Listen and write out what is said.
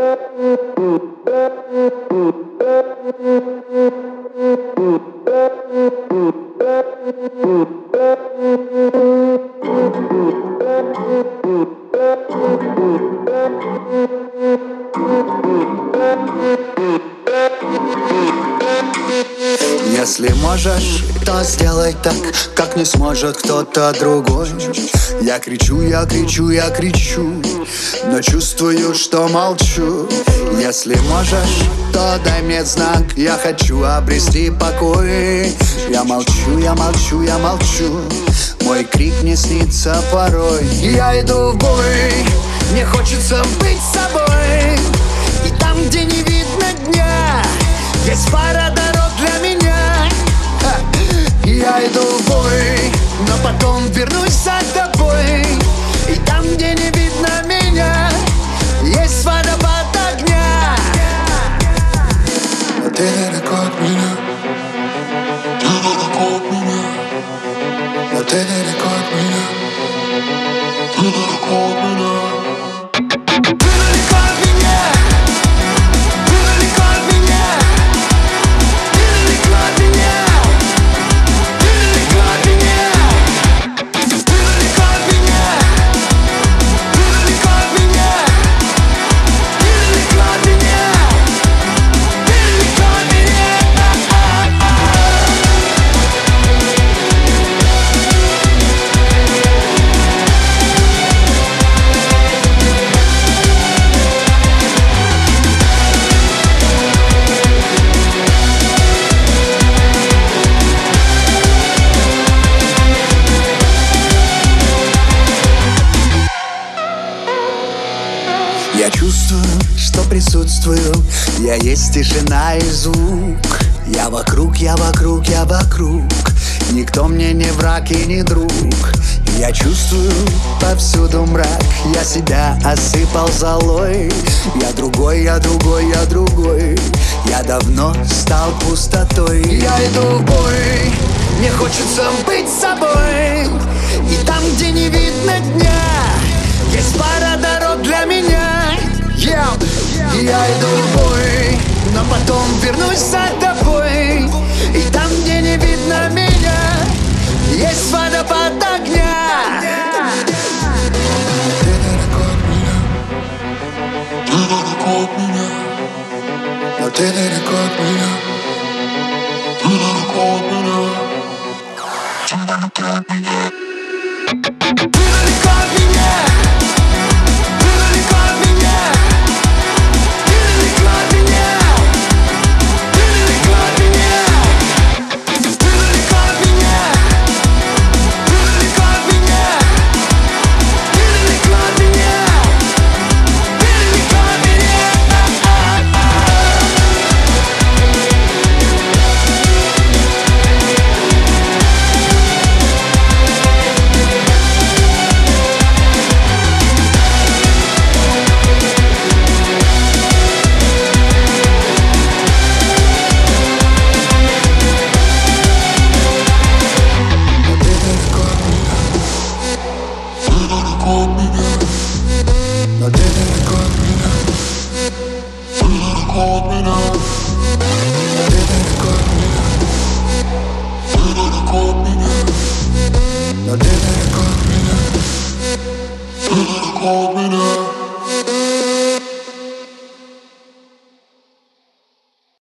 Если можешь, то сделай так, как не сможет кто-то другой. Я кричу, я кричу, я кричу, но чувствую, что молчу. Если можешь, то дай мне знак, я хочу обрести покой. Я молчу, я молчу, я молчу, мой крик не снится порой. Я иду в бой, мне хочется быть собой. И там, где не видно дня, есть пара дорог для меня. Я иду в бой, но потом вернусь за тобой. И там, где не видно меня, есть водопад огня. Но ты далеко от меня, ты далеко от меня. Но ты далеко от меня, ты далеко от меня. Я чувствую, что присутствую, я есть тишина и звук. Я вокруг, я вокруг, я вокруг, никто мне не враг и не друг. Я чувствую повсюду мрак, я себя осыпал золой. Я другой, я другой, я другой, я давно стал пустотой. Я иду в бой, мне хочется быть собой. И там, где не видно дня, есть пара дорог для меня. Я иду в бой, но потом вернусь за тобой. И там, где не видно меня, есть водопад огня. Ты далеко от меня, ты далеко от меня. Но ты далеко от меня, ты далеко от меня. Ты далеко от меня.